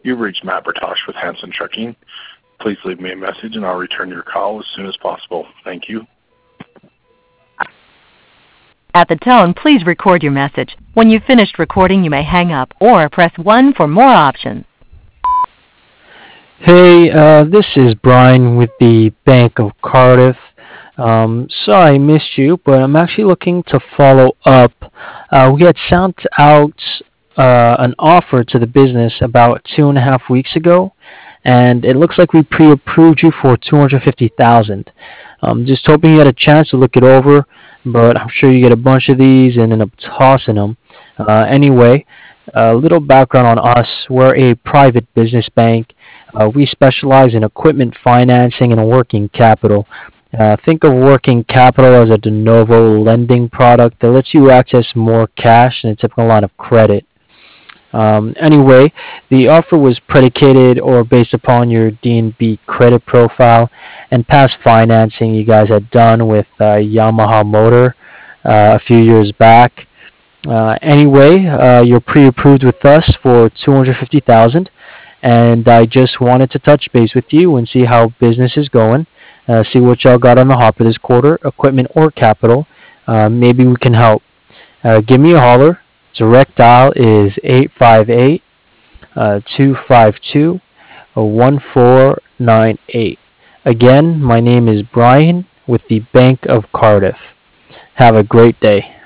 You've reached Matt Bertosh with Hanson Trucking. Please leave me a message and I'll return your call as soon as possible. Thank you. At the tone, please record your message. When you've finished recording, you may hang up or press 1 for more options. Hey, this is Brian with the Bank of Cardiff. Sorry I missed you, but I'm actually looking to follow up. We had sent out an offer to the business about 2.5 weeks ago, and it looks like we pre-approved you for $250,000. Just hoping you had a chance to look it over, but I'm sure you get a bunch of these and end up tossing them. Anyway, a little background on us. We're a private business bank. We specialize in equipment financing and working capital. Think of working capital as a de novo lending product that lets you access more cash than a typical line of credit. Anyway, the offer was predicated or based upon your D&B credit profile and past financing you guys had done with Yamaha Motor a few years back. Anyway, you're pre-approved with us for $250,000, and I just wanted to touch base with you and see how business is going. See what y'all got on the hopper this quarter, equipment or capital. Maybe we can help. Give me a holler. Direct dial is 858-252-1498. Again, my name is Brian with the Bank of Cardiff. Have a great day.